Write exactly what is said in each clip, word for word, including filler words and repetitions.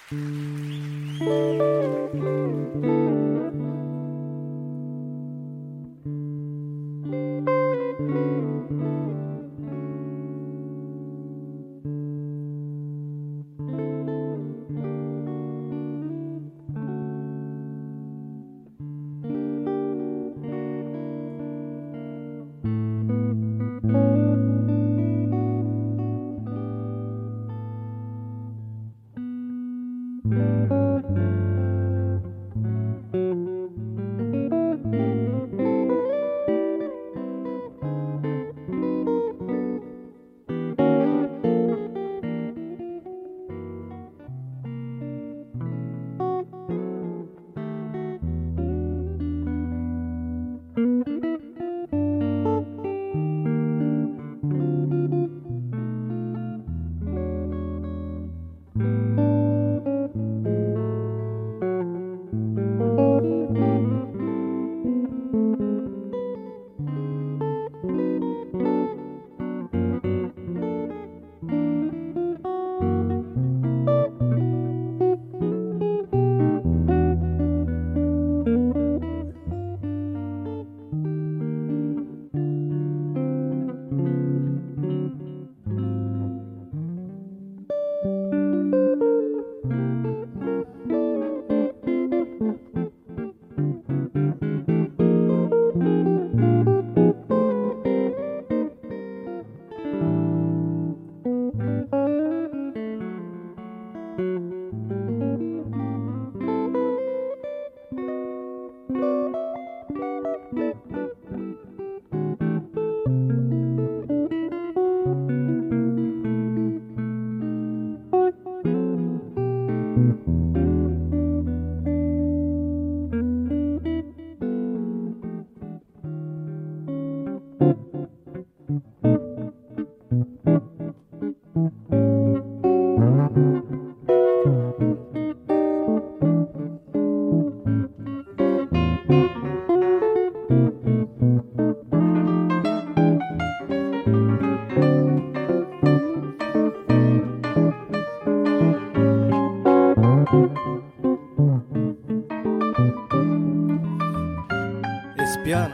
Esse piano,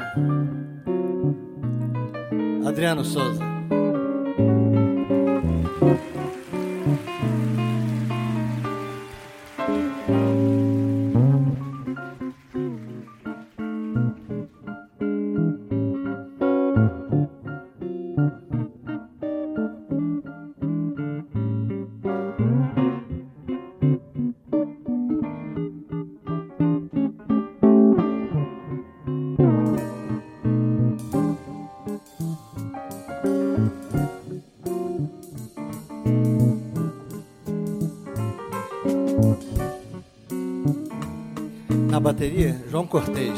Adriano Souza. Na bateria, João Cortez.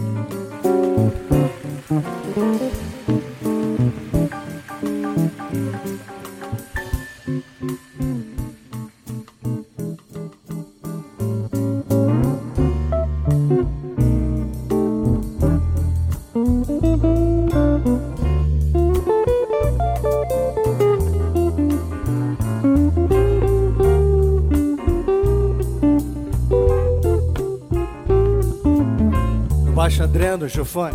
Baixo Adriano Giofone.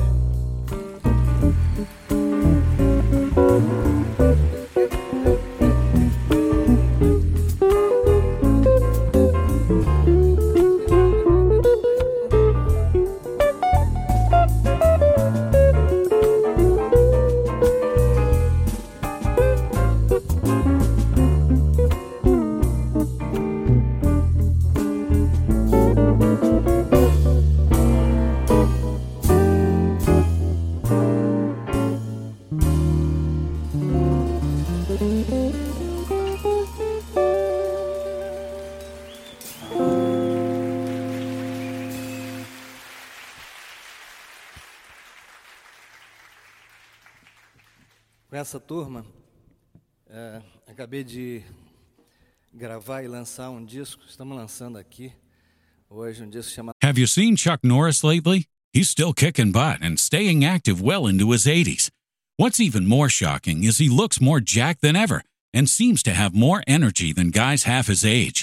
Com essa turma, é, acabei de gravar e lançar um disco. Estamos lançando aqui hoje um disco chamado... Have you seen Chuck Norris lately? He's still kicking butt and staying active well into his eighties. What's even more shocking is he looks more jacked than ever and seems to have more energy than guys half his age.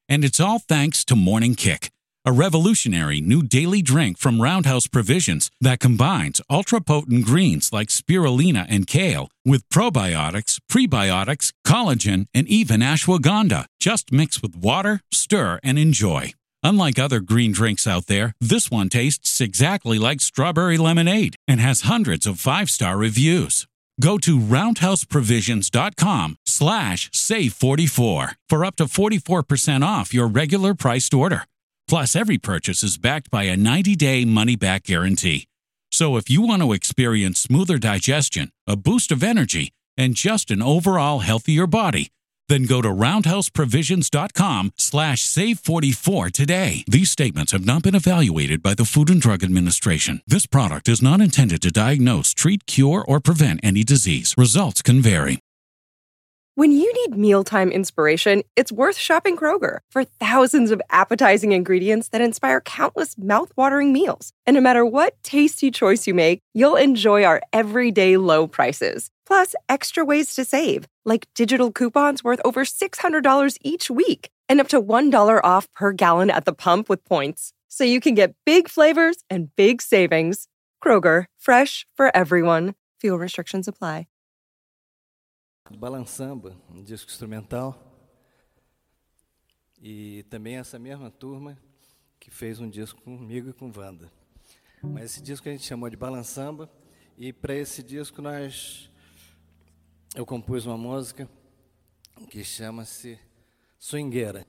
And it's all thanks to Morning Kick, a revolutionary new daily drink from Roundhouse Provisions that combines ultra-potent greens like spirulina and kale with probiotics, prebiotics, collagen, and even ashwagandha. Just mix with water, stir, and enjoy. Unlike other green drinks out there, this one tastes exactly like strawberry lemonade and has hundreds of five-star reviews. Go to roundhouseprovisions.com slash save44 for up to forty-four percent off your regular priced order. Plus, every purchase is backed by a ninety-day money-back guarantee. So if you want to experience smoother digestion, a boost of energy, and just an overall healthier body, then go to roundhouseprovisions.com slash save44 today. These statements have not been evaluated by the Food and Drug Administration. This product is not intended to diagnose, treat, cure, or prevent any disease. Results can vary. When you need mealtime inspiration, it's worth shopping Kroger for thousands of appetizing ingredients that inspire countless mouth-watering meals. And no matter what tasty choice you make, you'll enjoy our everyday low prices. Plus, extra ways to save, like digital coupons worth over six hundred dollars each week and up to one dollar off per gallon at the pump with points. So you can get big flavors and big savings. Kroger, fresh for everyone. Fuel restrictions apply. Balansamba, um disco instrumental. E também essa mesma turma que fez um disco comigo e com Wanda. Mas esse disco a gente chamou de Balansamba. E para esse disco nós... eu compus uma música que chama-se Swingueira.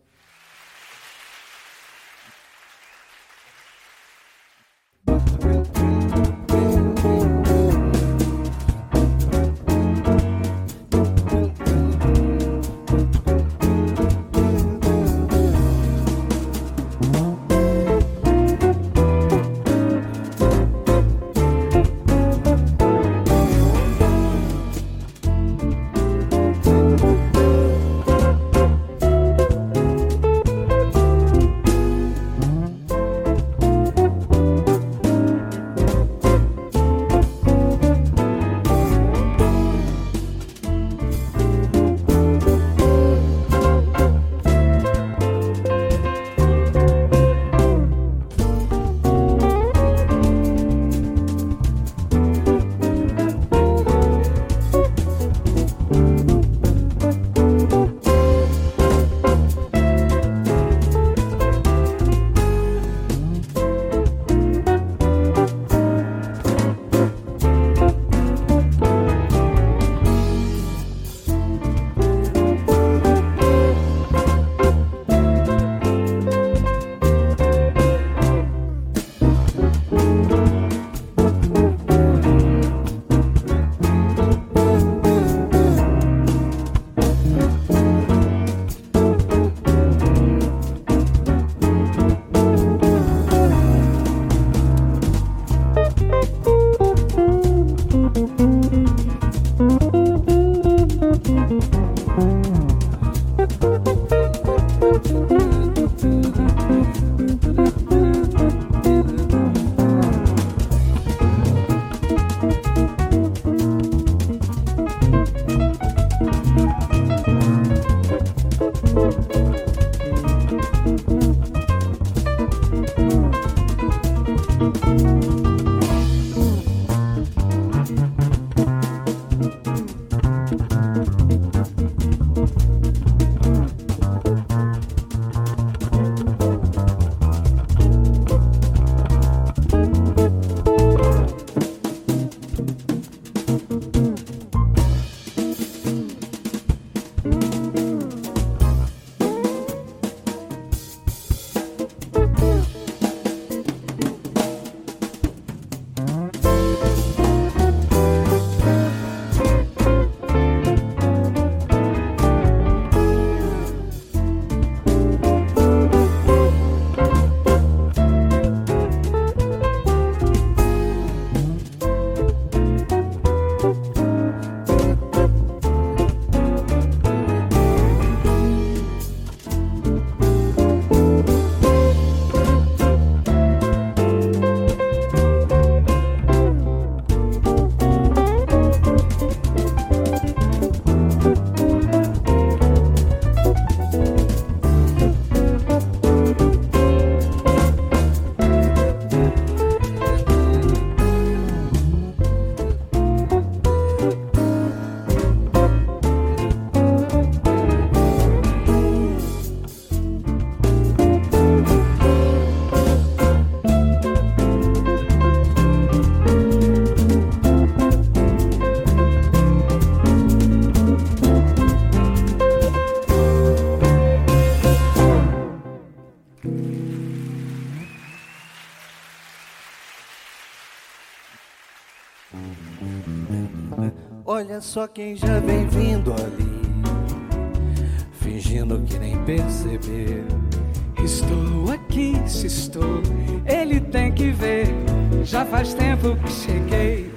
Olha só quem já vem vindo ali, fingindo que nem percebeu. Estou aqui, se estou, ele tem que ver. Já faz tempo que cheguei.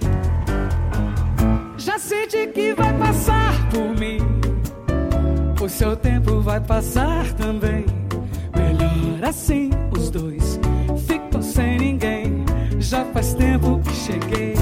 Já senti que vai passar por mim. O seu tempo vai passar também. Melhor assim, os dois ficam sem ninguém. Já faz tempo que cheguei.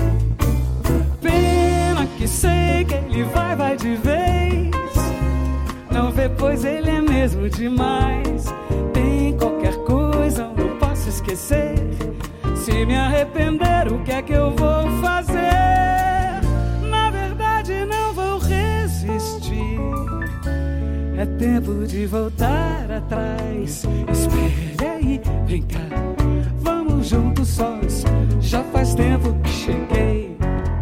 Pena que sei que ele vai, vai de vez. Não vê, pois ele é mesmo demais. Tem qualquer coisa, eu não posso esquecer. Se me arrepender, o que é que eu vou fazer? Na verdade, não vou resistir. É tempo de voltar atrás. Espere aí, vem cá, vamos juntos sós. Já faz tempo que cheguei.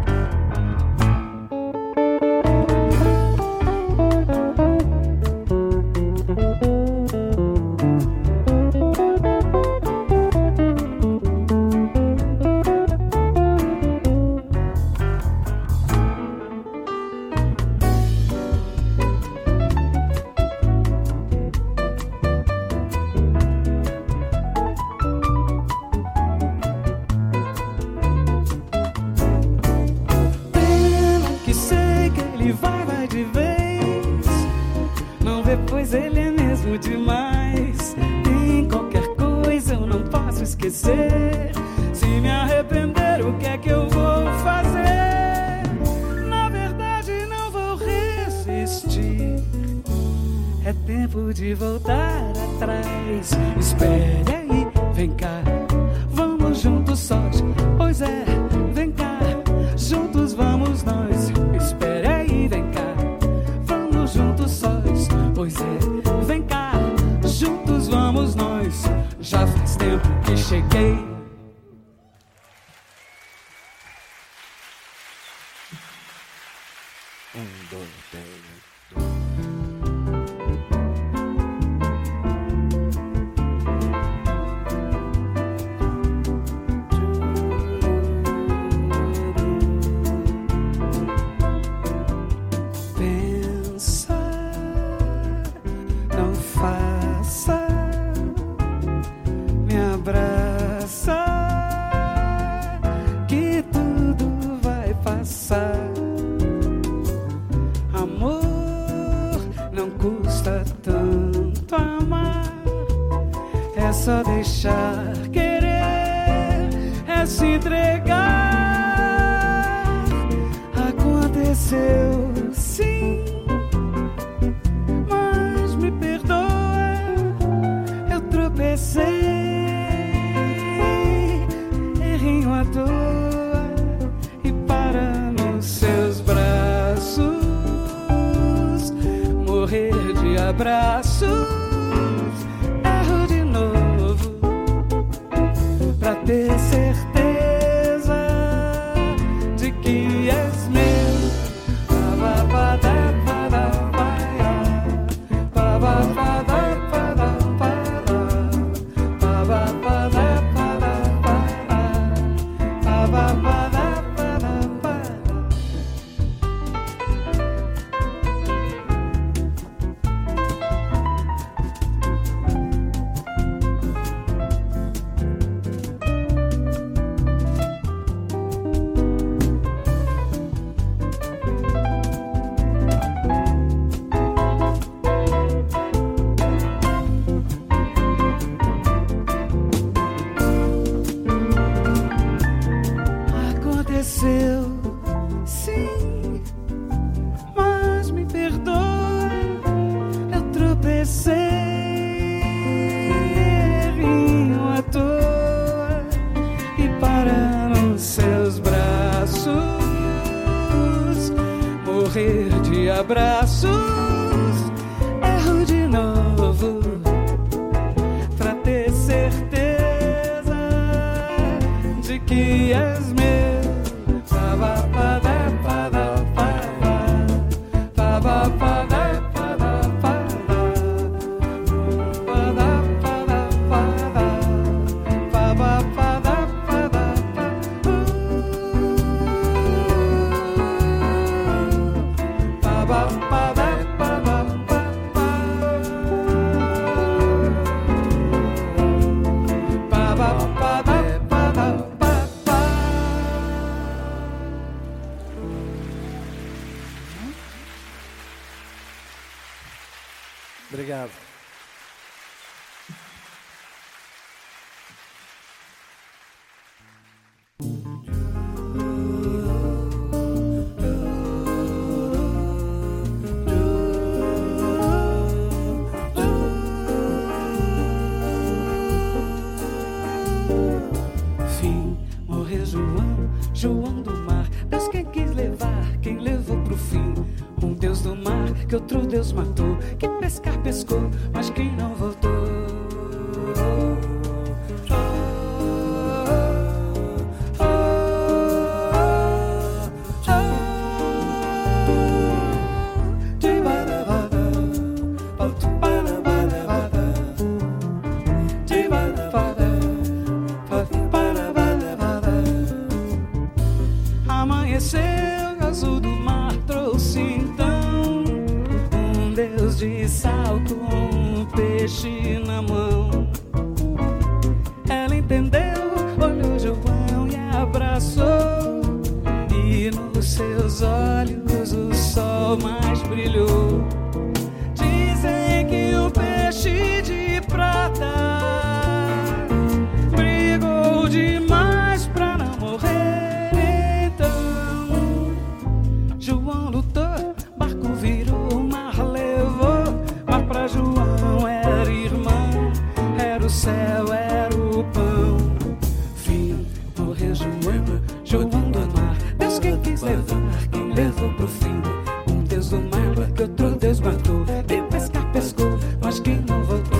Se me arrepender, o que é que eu vou fazer? Na verdade, não vou resistir. É tempo de voltar atrás. Espere aí, vem cá, vamos juntos sós. Pois é, vem cá, juntos vamos nós. Espere aí, vem cá, vamos juntos sós. Pois é, vem cá, juntos vamos nós. Já faz tempo que cheguei. Um, dois, três, pensa, não faça. Me abraça, que tudo vai passar. Amor, não custa tanto amar. É só deixar querer, é se entregar. Aconteceu sim, mas me perdoa, eu tropecei. À toa e para nos seus braços, morrer de abraços. Erro de novo pra ter certeza de que és meu. Abraços, erro de novo pra ter certeza de que és meu. Fim, morreu João, João do mar. Deus quem quis levar, quem levou pro fim. Um Deus do mar que outro Deus matou. Que pescar pescou, mas quem não voltou. Amanheceu, azul do mar trouxe então um Deus de sal com um peixe na mão. Ela entendeu, olhou João e abraçou, e nos seus olhos o sol mais brilhou. Dizem que o peixe de prata brigou demais pra não morrer. João lutou, barco virou, o mar levou. Mas pra João era irmão, era o céu, era o pão. Fim, morreu João, João do mar. Deus quem quis levar, quem levou pro fim. Um Deus do mar que outro Deus matou. De pescar pescou, mas quem não voltou.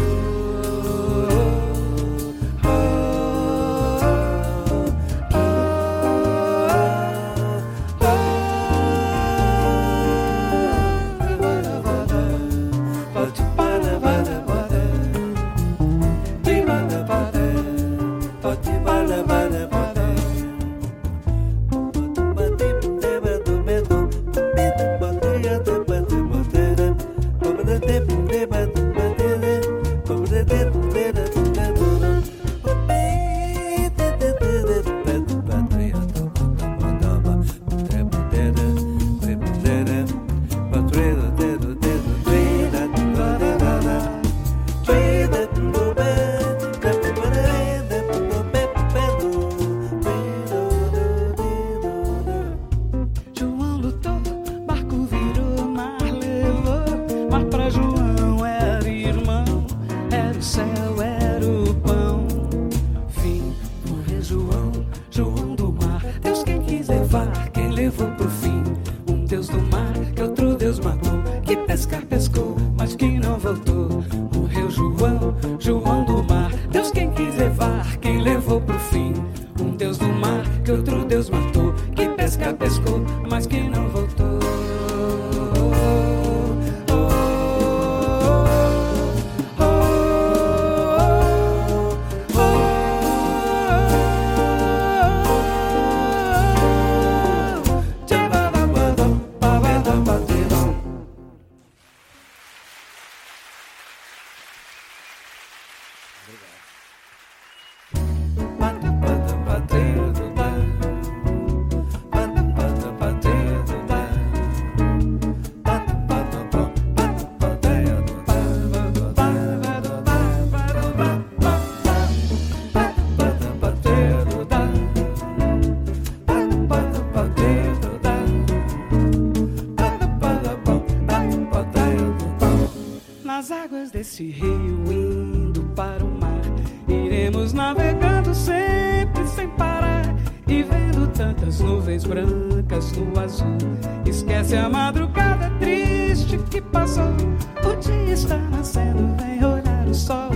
Nas águas desse rio indo para o mar, iremos navegando sempre sem parar, e vendo tantas nuvens brancas no azul. Esquece a madrugada triste que passou. O dia está nascendo, vem olhar o sol.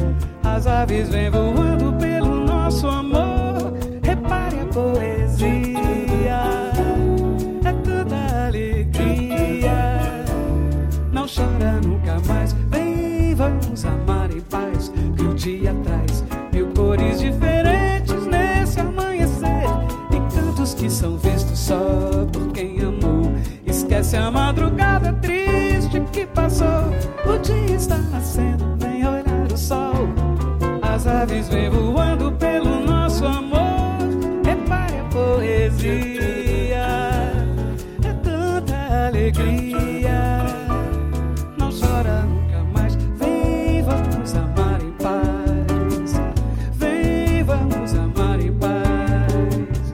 As aves vêm voando pelo nosso amor. Repare a poesia, é toda alegria. Não chora nunca mais, vem, vamos amar em paz, que o dia traz mil cores diferentes nesse amanhecer. Tem cantos que são vistos só por quem amou. Esquece a madrugada triste que passou. O dia está nascendo, vem olhar o sol. As aves vêm voando pelo nosso amor. Repare a poesia, é tanta alegria. Não chora nunca mais, vem, vamos amar em paz. Vem, vamos amar em paz.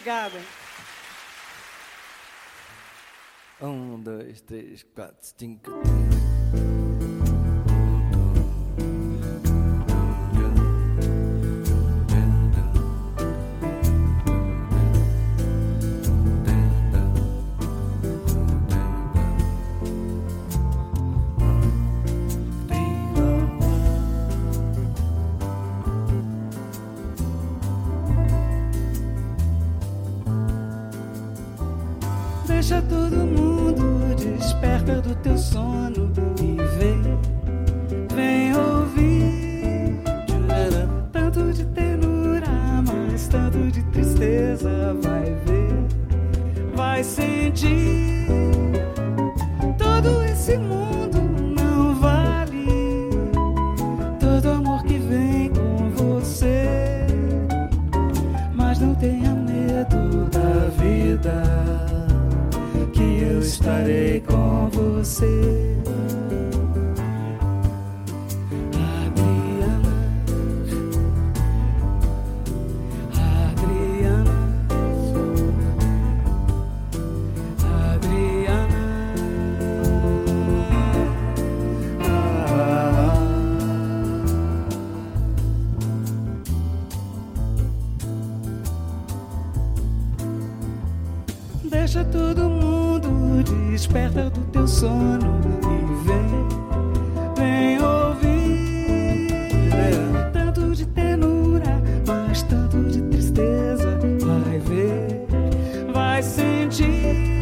Obrigada. Um, dois, três, quatro, cinco. Deixa todo mundo desperta do teu sono e vem, vem ouvir. Tanto de ternura, mas tanto de tristeza. Vai ver, vai sentir. Todo esse mundo não vale todo amor que vem com você. Mas não tenha medo da vida, eu estarei com você. Adriana, Adriana, Adriana. Ah. Deixa todo mundo desperta do teu sono e vem, vem ouvir. Tanto de ternura, mas tanto de tristeza. Vai ver, vai sentir.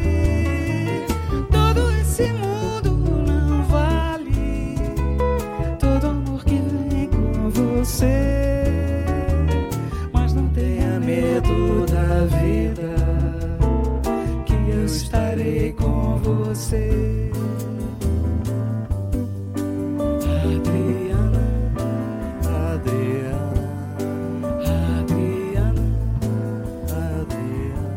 Todo esse mundo não vale todo amor que vem com você. Mas não tenha medo da vida, eu estarei com você. Adriana, Adriana, Adriana, Adriana.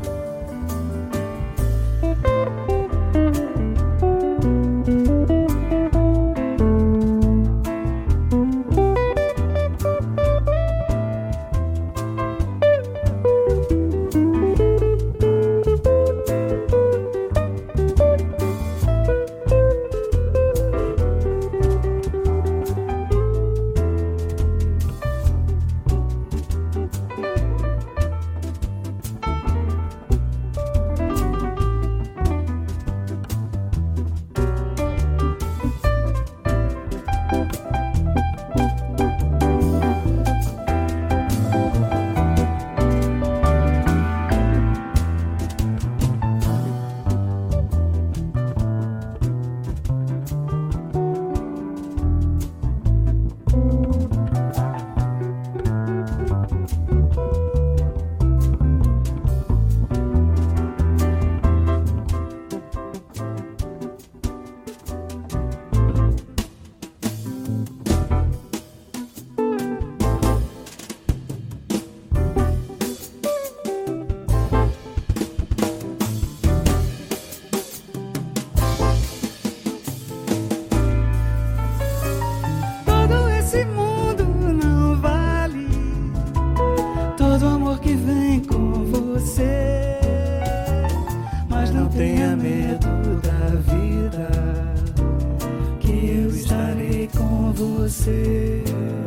você,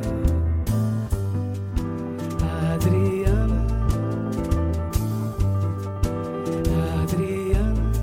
Adriana, Adriana.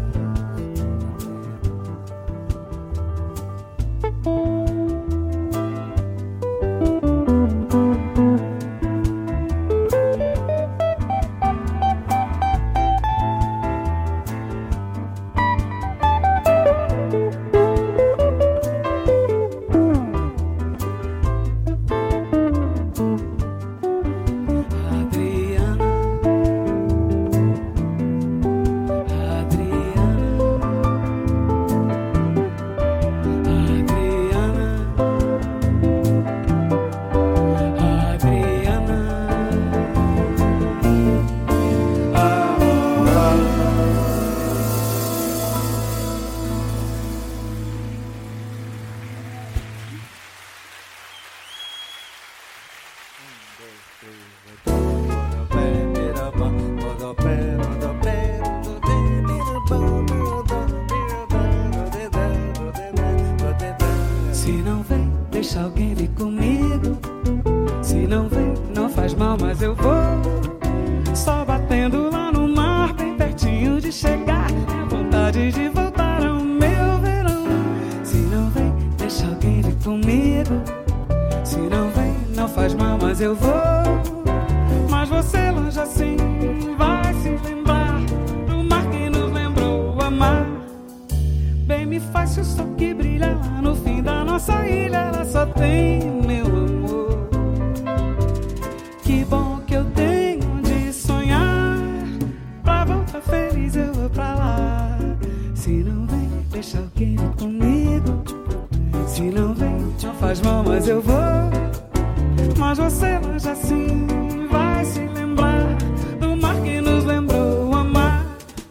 deixa alguém vir comigo. Se não vem, não faz mal, mas eu vou. Só batendo lá no mar, bem pertinho de chegar. Minha vontade de voltar ao meu verão. Se não vem, deixa alguém vir comigo. Se não vem, não faz mal, mas eu vou. Mas você longe assim vai se lembrar do mar que nos lembrou amar. Bem me faz se o sol que brilha lá no fim da nossa ilha. Ela só tem meu amor. Que bom que eu tenho onde sonhar. Pra voltar feliz eu vou pra lá. Se não vem, deixa alguém vir comigo. Se não vem, não faz mal, mas eu vou. Mas você longe assim vai se lembrar do mar que nos lembrou amar.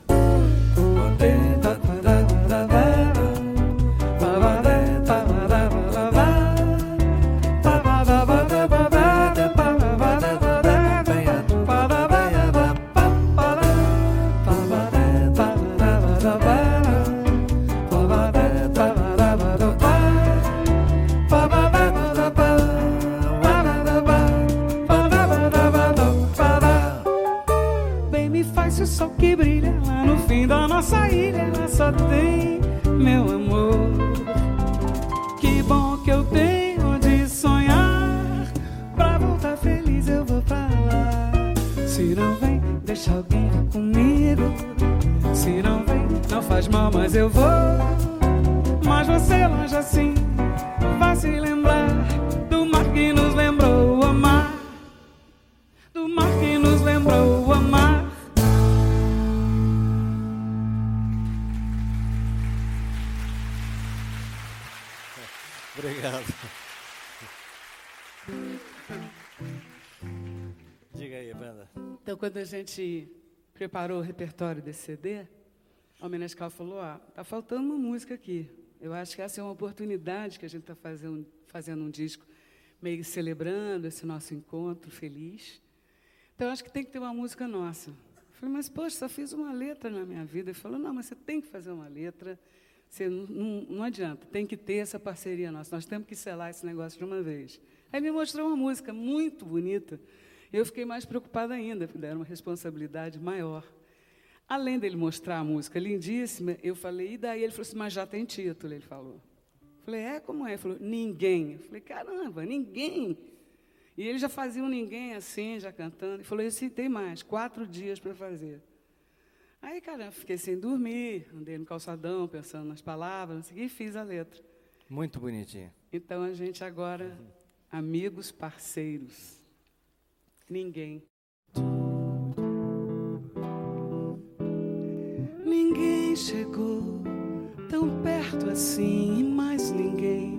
Se o sol que brilha lá no fim da nossa ilha, ela só tem meu amor. Que bom que eu tenho onde sonhar. Pra voltar feliz eu vou pra lá. Se não vem, deixa alguém vir comigo. Se não vem, não faz mal, mas eu vou. Mas você longe assim vai se lembrar do mar que nos lembrou amar. Do mar que nos lembrou amar. Obrigado. Diga aí, Wanda. Então, quando a gente preparou o repertório desse C D, o Menescal falou, ah, tá faltando uma música aqui. Eu acho que essa é uma oportunidade que a gente está fazendo, fazendo um disco meio celebrando esse nosso encontro feliz. Então, acho que tem que ter uma música nossa. Eu falei, mas, poxa, só fiz uma letra na minha vida. Ele falou, não, mas você tem que fazer uma letra. Você não, não, não adianta, tem que ter essa parceria nossa. Nós temos que selar esse negócio de uma vez. Aí me mostrou uma música muito bonita. Eu fiquei mais preocupada ainda, porque era uma responsabilidade maior. Além dele mostrar a música lindíssima, eu falei, e daí? Ele falou assim, mas já tem título, ele falou. Eu falei, é, como é? Ele falou, ninguém. Eu falei, caramba, ninguém. E ele já fazia um ninguém assim, já cantando. Ele falou, eu citei mais, quatro dias para fazer. Aí, caramba, fiquei sem dormir, andei no calçadão, pensando nas palavras, e fiz a letra. Muito bonitinha. Então, a gente agora, uhum. Amigos, parceiros, ninguém. Ninguém chegou tão perto assim, mais ninguém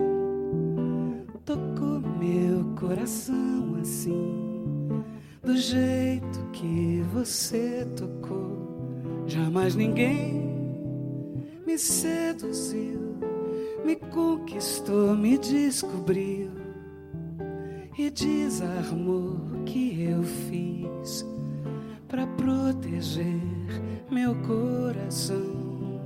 tocou meu coração assim, do jeito que você tocou. Jamais ninguém me seduziu, me conquistou, me descobriu e desarmou o que eu fiz pra proteger meu coração.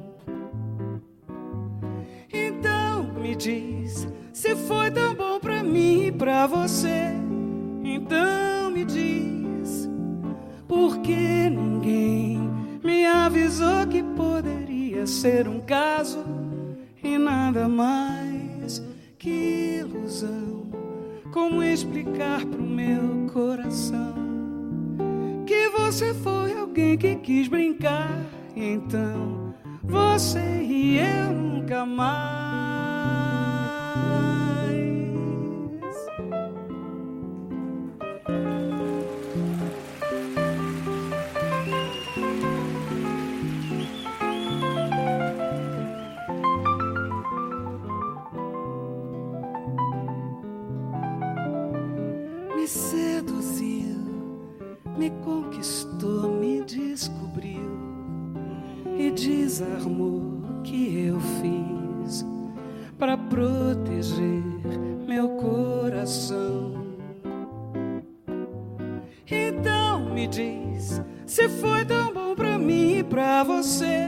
Então me diz se foi tão bom pra mim e pra você. Então me diz por que ninguém me avisou que poderia ser um caso e nada mais que ilusão. Como explicar pro meu coração que você foi alguém que quis brincar? Então você e eu nunca mais. Me seduziu, me conquistou, me descobriu e desarmou o que eu fiz para proteger meu coração. Então me diz se foi tão bom pra mim e pra você.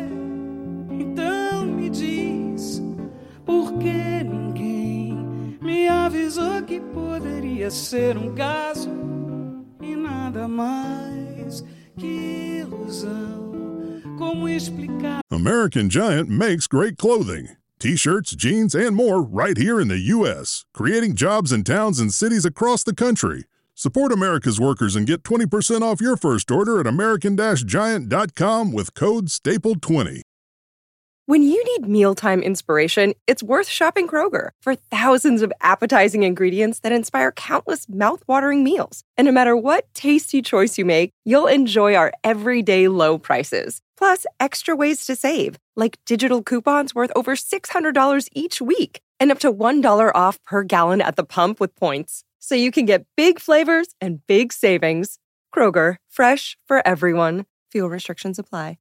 Então me diz por que ninguém me avisou avisou que poderia ser um caso e nada mais que ilusão. Como explicar? American Giant makes great clothing. T-shirts, jeans, and more right here in the U S, creating jobs in towns and cities across the country. Support America's workers and get twenty percent off your first order at american giant dot com with code staple twenty. When you need mealtime inspiration, it's worth shopping Kroger for thousands of appetizing ingredients that inspire countless mouth-watering meals. And no matter what tasty choice you make, you'll enjoy our everyday low prices. Plus, extra ways to save, like digital coupons worth over six hundred dollars each week and up to one dollar off per gallon at the pump with points. So you can get big flavors and big savings. Kroger, fresh for everyone. Fuel restrictions apply.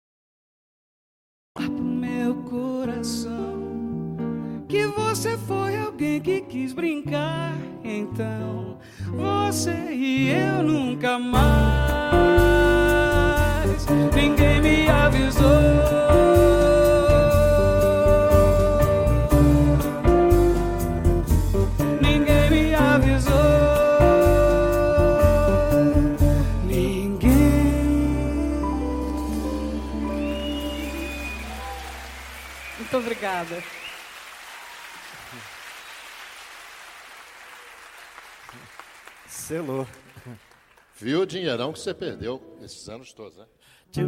Meu coração, que você foi alguém que quis brincar. Então, você e eu nunca mais. Ninguém me avisou. Ninguém me avisou. Muito obrigada. Selou. Viu o dinheirão que você perdeu esses anos todos, né?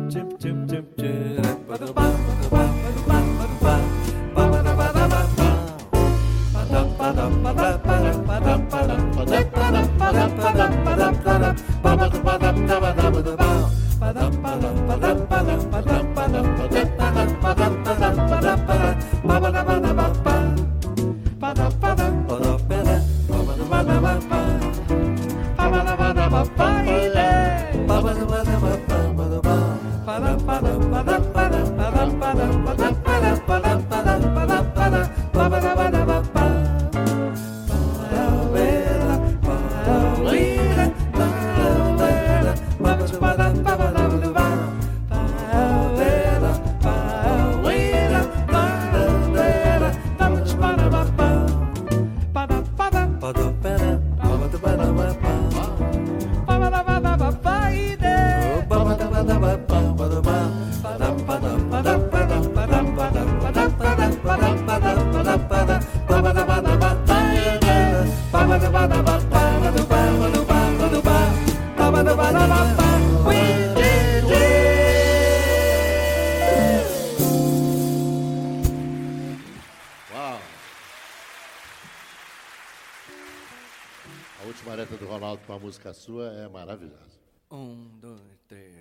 A última letra do Ronaldo com a música sua é maravilhosa. Um, dois, três.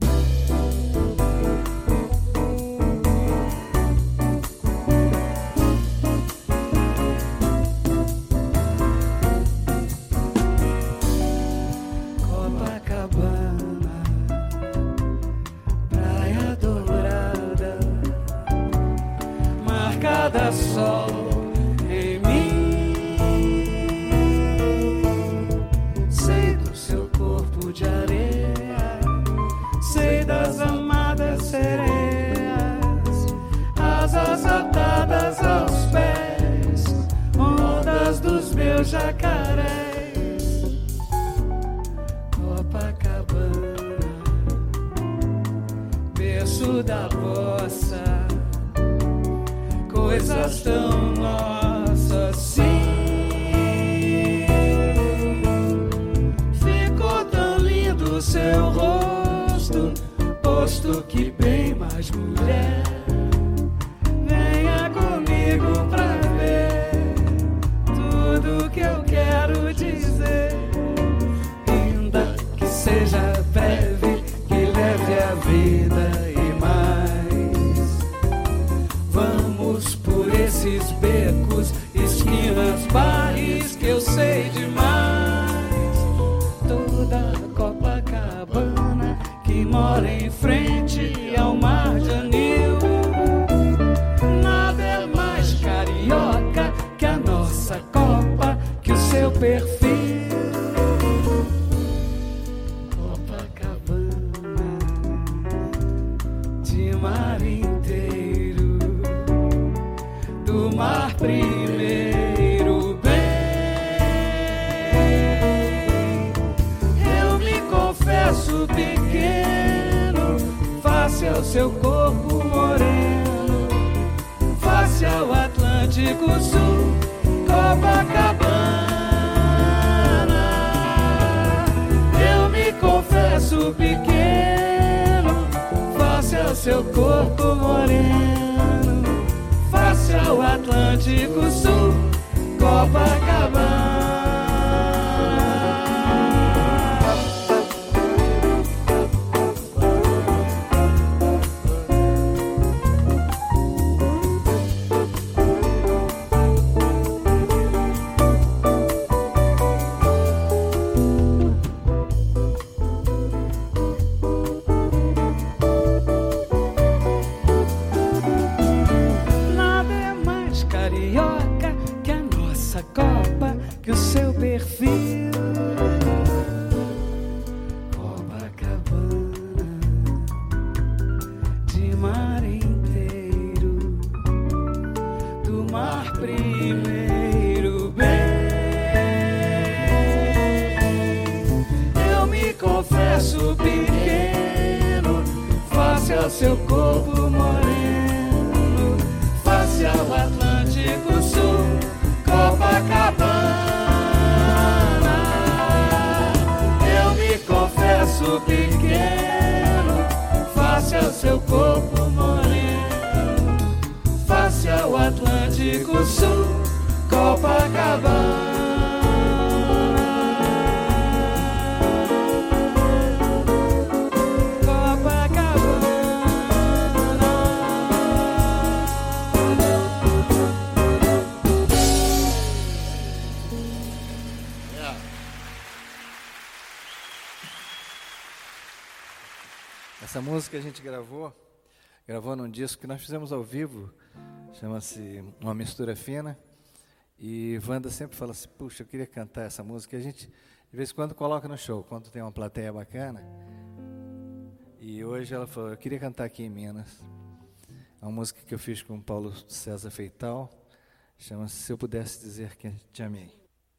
Copacabana, praia dourada, marcada a sol em mim. Sei do seu corpo de areia, sei das amadas sereias, asas atadas aos pés, ondas dos meus jacarés. Copacabana, berço da bossa, coisas tão nossas, sim. Ficou tão lindo o seu rosto, posto que bem mais mulher. Venha comigo pra ver tudo que eu quero dizer. Ainda que seja breve, que leve a vida e mais. Vamos por esses becos, esquinas, bares que eu sei demais. Toda Copacabana que mora em frente ao mar de Anil. Nada é mais carioca que a nossa Copa, que o seu perfil. Copacabana, de mar inteiro, do mar primeiro bem. confesso pequeno, face ao seu corpo moreno, face ao Atlântico Sul, Copacabana. Eu me confesso pequeno, face ao seu corpo moreno, face ao Atlântico Sul, Copacabana. Que o seu perfil, Copacabana, de mar inteiro, do mar primeiro bem. Eu me confesso pequeno, face ao seu corpo moreno, face ao Atlântico Sul, Copacabana. Confesso pequeno, face ao seu corpo moreno, face ao Atlântico Sul, Copacabana. Essa música a gente gravou, gravou num disco que nós fizemos ao vivo, chama-se Uma Mistura Fina, e Wanda sempre fala assim, puxa, eu queria cantar essa música, e a gente de vez em quando coloca no show, quando tem uma plateia bacana, e hoje ela falou, eu queria cantar aqui em Minas, é uma música que eu fiz com o Paulo César Feital, chama-se Se Eu Pudesse Dizer Que Te Amei.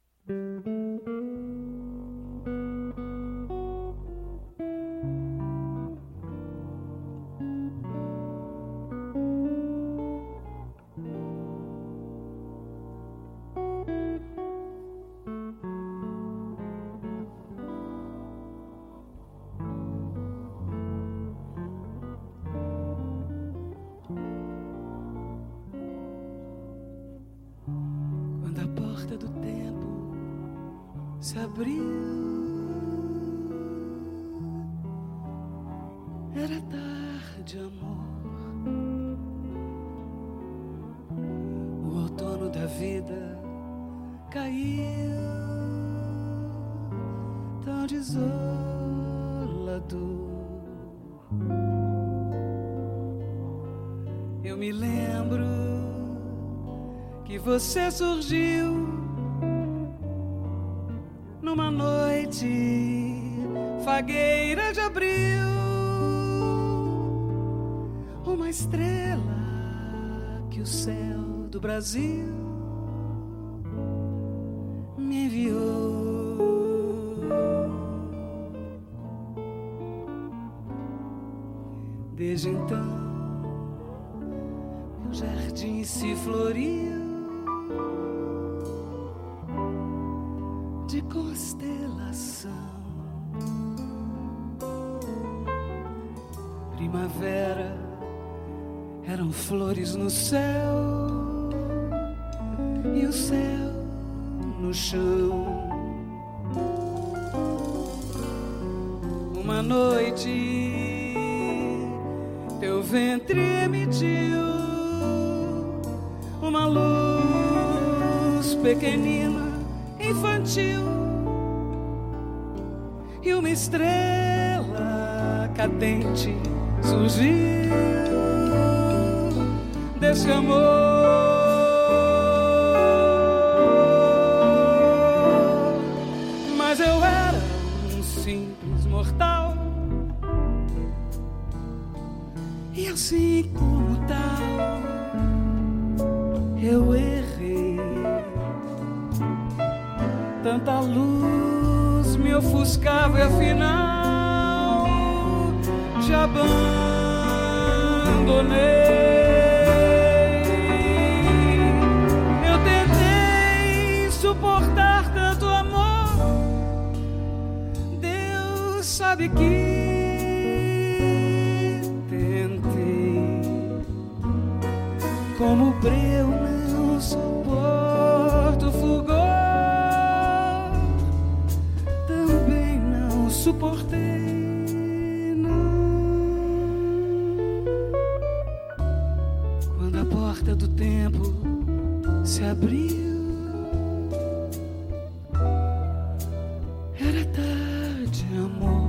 Do tempo se abriu, era tarde, amor. O outono da vida caiu, tão desolador. Eu me lembro que você surgiu numa noite fagueira de abril, uma estrela que o céu do Brasil me enviou. Desde então meu jardim se floriu de constelação. Primavera eram flores no céu e o céu no chão. Uma noite teu ventre emitiu uma luz pequenina, infantil, e uma estrela cadente surgiu desse amor. Mas eu era um simples mortal, e assim como tal eu errei. Tanta luz me ofuscava e afinal te abandonei. Eu tentei suportar tanto amor, Deus sabe que tentei. Como breu não suporto fulgor, também não suportei, não. Quando a porta do tempo se abriu, era tarde, amor.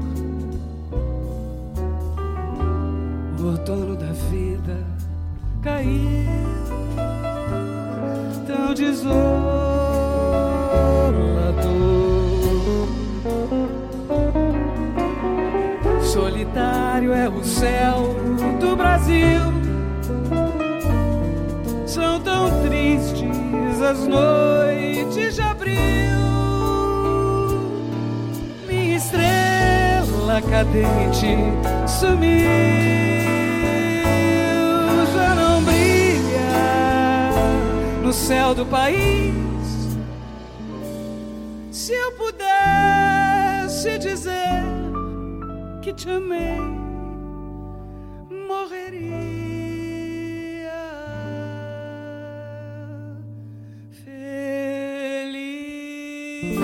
O outono da vida caiu tão desolador. Solitário é o céu do Brasil, são tão tristes as noites de abril. Minha estrela cadente sumiu, já não brilha no céu do país. Se eu pudesse dizer que te amei, morreria feliz.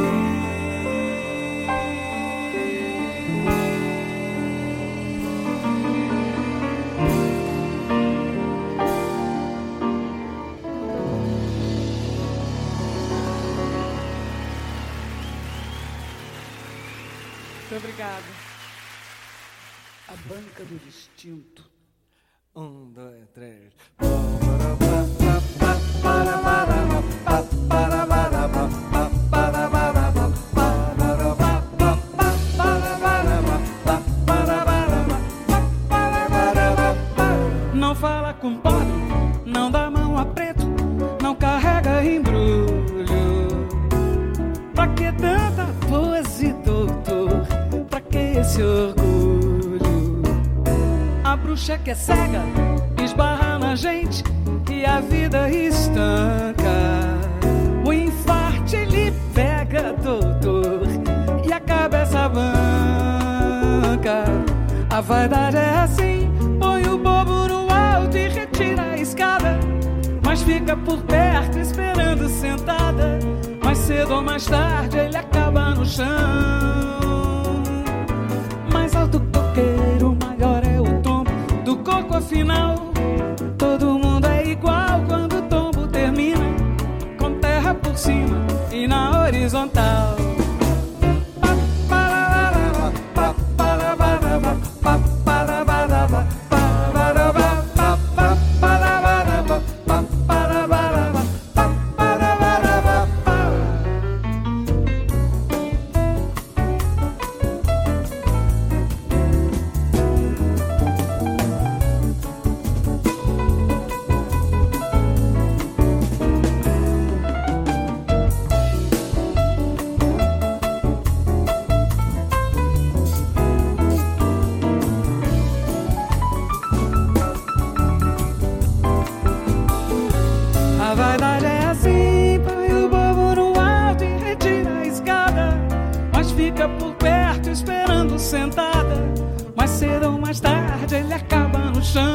Muito obrigada. A banca do distinto. Um, dois, três. Não fala com pobre, não dá mão a preto, não carrega embrulho. Pra que tanta pose, doutor? Pra que esse orgulho? A bruxa que é cega esbarra na gente e a vida estanca. O infarte lhe pega, doutor, e a cabeça banca. A vaidade é assim, põe o bobo no alto e retira a escada, mas fica por perto esperando sentada. Mais cedo ou mais tarde ele acaba no chão. Mais alto coqueiro, maior é o tombo do coco afinal. Todo mundo é igual quando o tombo termina, com terra por cima e na horizontal. A vaidade é assim, põe o bobo no alto e retira a escada, mas fica por perto esperando sentada. Mais cedo ou mais tarde ele acaba no chão.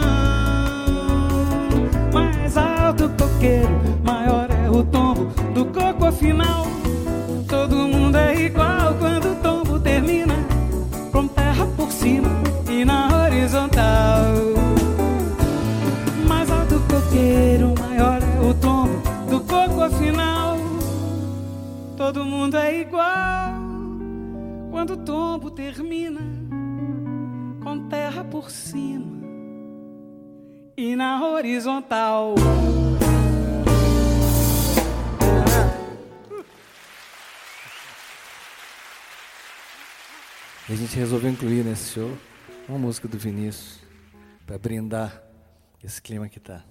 Mais alto coqueiro, maior é o tombo do coco afinal. Todo mundo é igual quando o tombo termina, com terra por cima e na horizontal. Mais alto coqueiro, maior é o tombo do coco afinal. Todo mundo é igual quando o tombo termina, com terra por cima e na horizontal. E a gente resolveu incluir nesse show uma música do Vinícius para brindar esse clima que tá.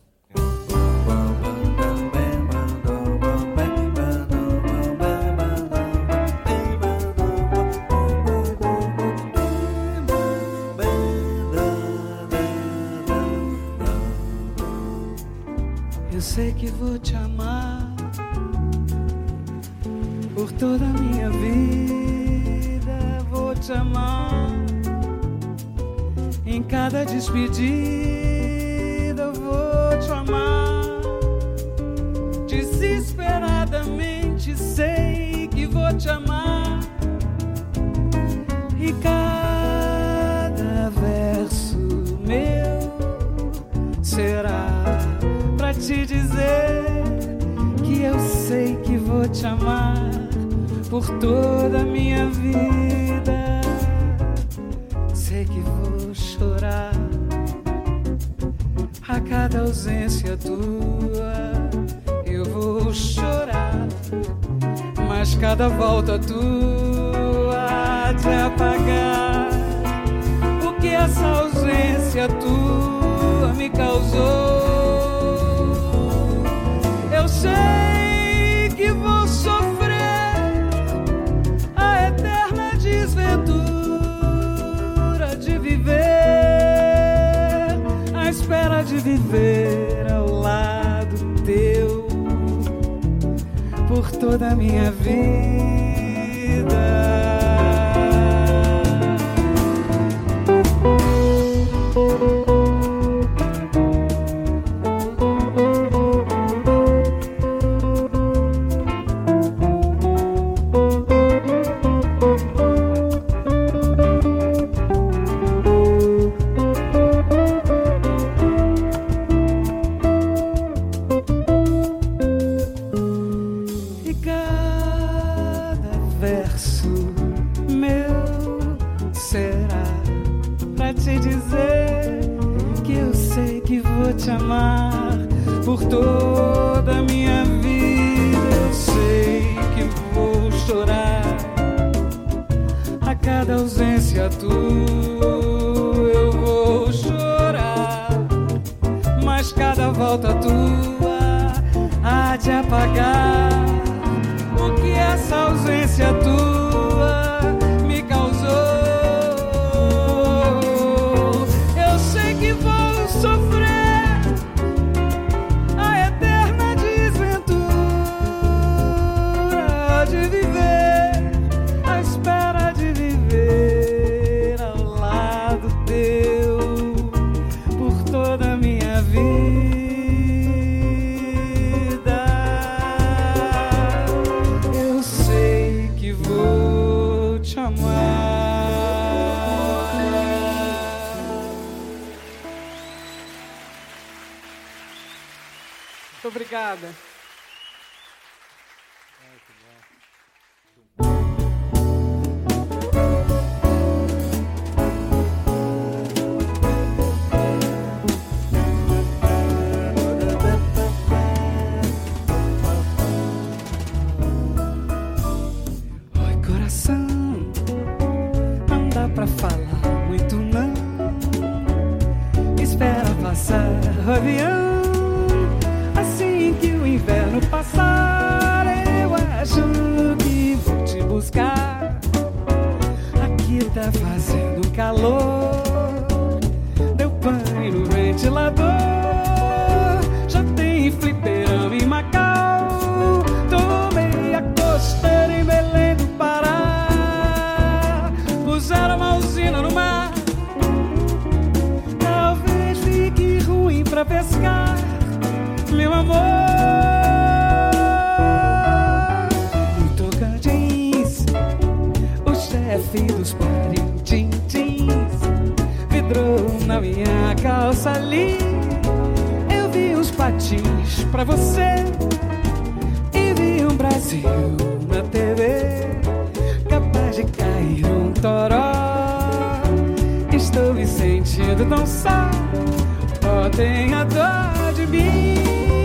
Eu sei que vou te amar por toda a minha vida. Vou te amar em cada despedida. Vou te amar desesperadamente. Sei que vou te amar. E cada verso meu será pra te dizer que eu sei que vou te amar por toda a minha vida. Sei que vou chorar a cada ausência tua. Eu vou chorar, mas cada volta tua há de apagar o que essa ausência tua me causou. Eu sei que vou sofrer a eterna desventura de viver, à espera de viver ao lado teu por toda a minha vida. Obrigada. Oi, coração, não dá pra falar muito não. Espera passar o avião. Inverno passar, eu acho que vou te buscar. Aqui tá fazendo calor, deu pane no ventilador. Já tem fliperama em Macau, tomei a costeira em Belém do Pará. Puseram uma usina no mar, talvez fique ruim pra pescar, meu amor. Dos parintins vidrou na minha calça ali. Eu vi uns patins pra você e vi um Brasil na T V, capaz de cair um toró. Estou me sentindo tão só, ó, tenha dó de mim.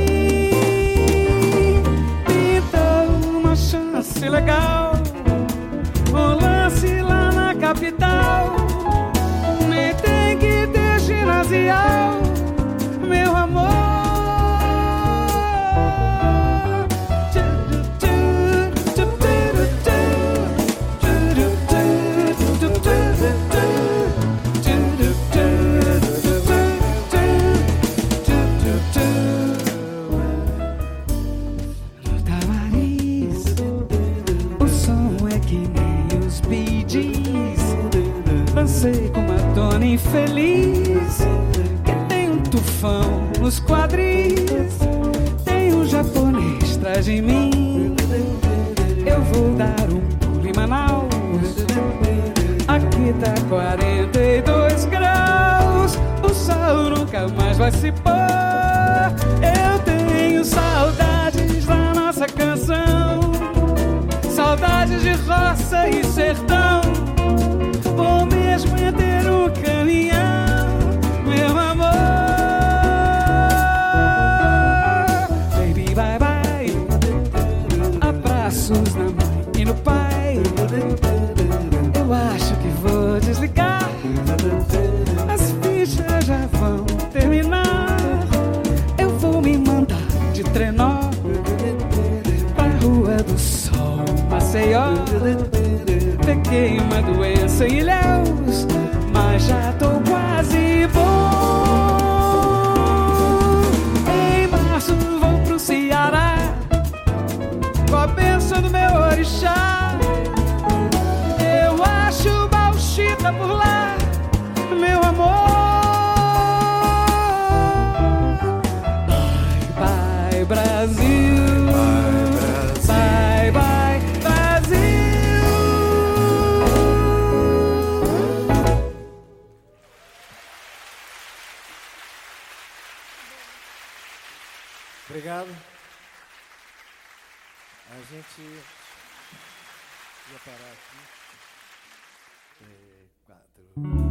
Pintou uma chance legal, um lance lá na capital. Nem tem que ter ginasial, meu amor. homem feliz que tem um tufão nos quadris, tem um japonês atrás de mim. Eu vou dar um pulo em Manaus, aqui tá quarenta e dois graus, o sol nunca mais vai se pôr. Eu tenho saudades da nossa canção, saudades de roça e sertão. Vou mesmo é ter um caminhão, meu amor. Baby, bye bye, abraços na mãe e no pai. Eu acho que vou desligar, as fichas já vão terminar. Eu vou me mandar de trenó pra Rua do Sol, Maceió. Peguei uma doença em Ilhéus, mas já tô quase bom. Em março vou pro Ceará, com a bênção do meu orixá. Eu acho bauxita por lá, meu amor. Bye, bye, Brasil. Bye, bye, Brasil. Obrigado. A gente ia parar aqui. Três, quatro.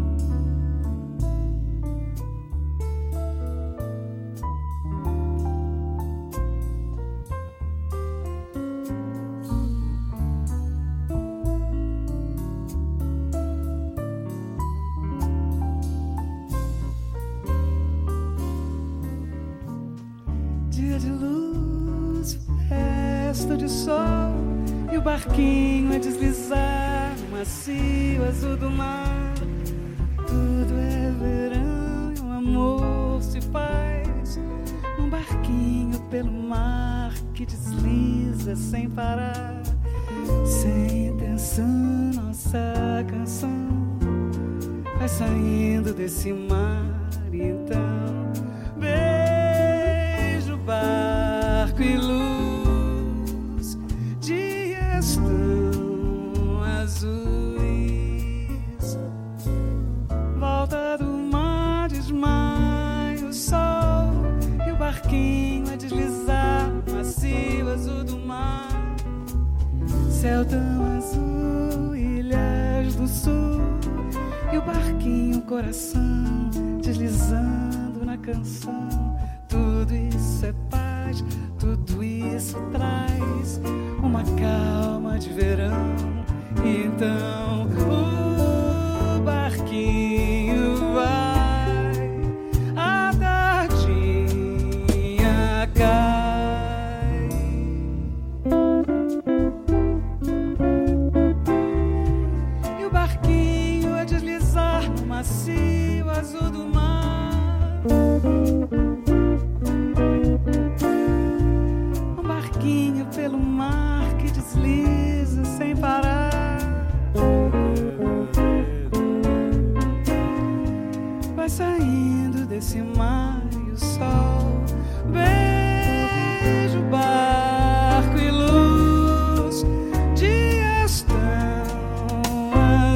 Dia de luz, festa de sol, e o barquinho a deslizar no macio azul do mar. Tudo é verão e o amor se faz num barquinho pelo mar que desliza sem parar. Sem intenção, nossa canção vai saindo desse mar. E então beijo, barco e luz, dias tão azuis. Volta do mar, desmaia o sol, e o barquinho a deslizar no macio azul do mar. Céu tão azul, ilhas do sul, e o barquinho, coração, deslizando na canção. Tudo isso é paz, tudo isso traz uma calma de verão. Então o barquinho vai, a tardinha cai. E o barquinho a deslizar no macio azul do mar. Um barquinho pelo mar que desliza sem parar. Vai saindo desse mar e o sol. Beijo, barco e luz, dias tão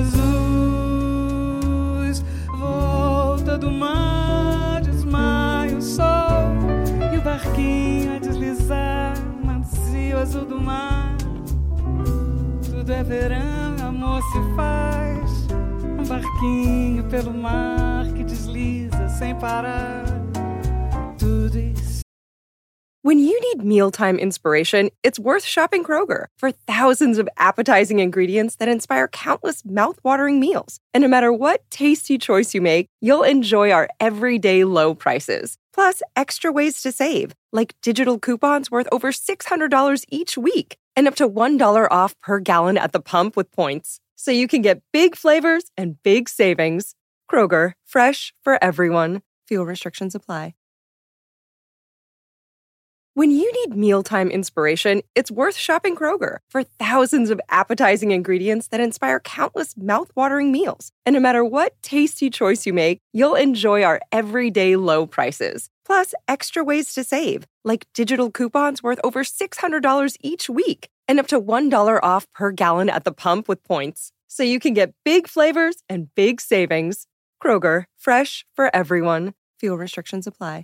azuis. Volta do mar, desmaia o sol, e o barquinho a deslizar no macio azul do mar. Tudo é verão, amor se faz. Um barquinho pelo mar que desliza sem parar. Tudo isso. When you need mealtime inspiration, it's worth shopping Kroger. For thousands of appetizing ingredients that inspire countless mouth-watering meals. And no matter what tasty choice you make, you'll enjoy our everyday low prices. Plus, extra ways to save, like digital coupons worth over six hundred dollars each week, and up to one dollar off per gallon at the pump with points. So you can get big flavors and big savings. Kroger, fresh for everyone. Fuel restrictions apply. When you need mealtime inspiration, it's worth shopping Kroger for thousands of appetizing ingredients that inspire countless mouth-watering meals. And no matter what tasty choice you make, you'll enjoy our everyday low prices. Plus, extra ways to save, like digital coupons worth over six hundred dollars each week and up to one dollar off per gallon at the pump with points. So you can get big flavors and big savings. Kroger, fresh for everyone. Fuel restrictions apply.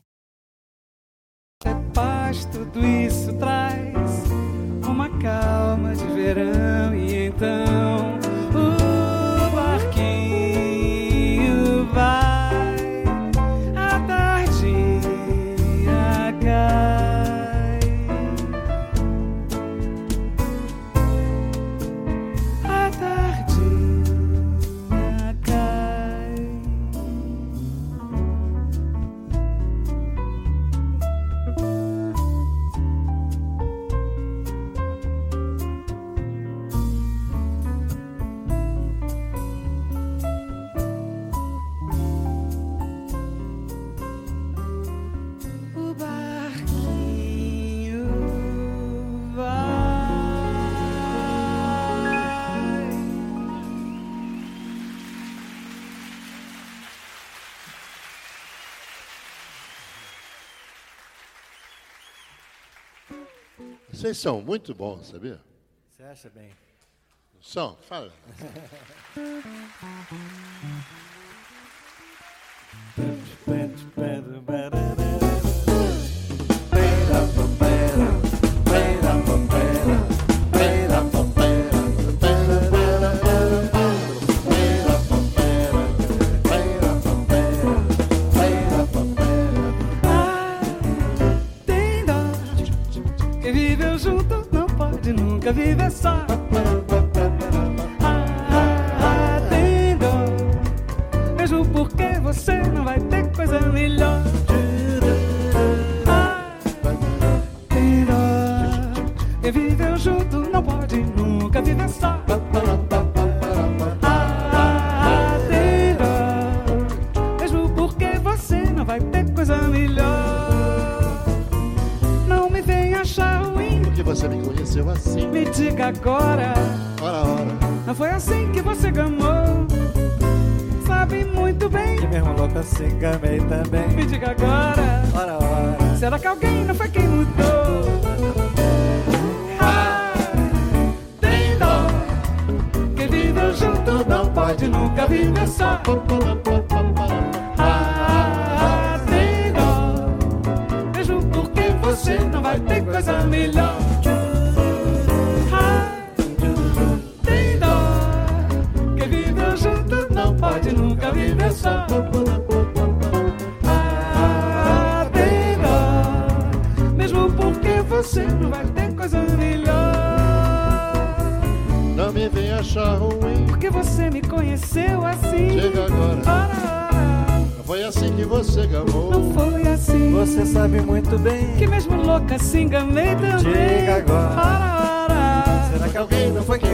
Paz, tudo isso traz uma calma de verão e então o barquinho vai, a tardinha cai, a tardinha cai. Vocês são muito bons, sabia? Você acha bem? São, fala. Quem viveu junto não pode nunca viver só. Ah, ah, ah, tem dó, mesmo porque você não vai ter coisa melhor. Ah, tem dó, quem viveu junto não pode nunca viver só. Ah, ah, tem dó, mesmo porque você não vai ter coisa melhor. Que você me conheceu assim. Me diga agora. Ora, ora. Não foi assim que você gamou. Sabe muito bem. Que mesmo louco assim gamei também. Me diga agora. Ora, ora. Será que alguém não foi quem mudou? Ah, tem dó. Quem viveu junto não pode nunca viver só. Ah, tem dó. Mesmo porque você não vai ter coisa melhor. Pode nunca viver só. Ah, tem dó, mesmo porque você não vai ter coisa melhor. Não me venha achar ruim, porque você me conheceu assim. Chega agora. Ora, ora. Não foi assim que você gamou. Não foi assim. Você sabe muito bem que mesmo louca assim gamei também. Diga agora. Ora, ora. Será que alguém não foi quem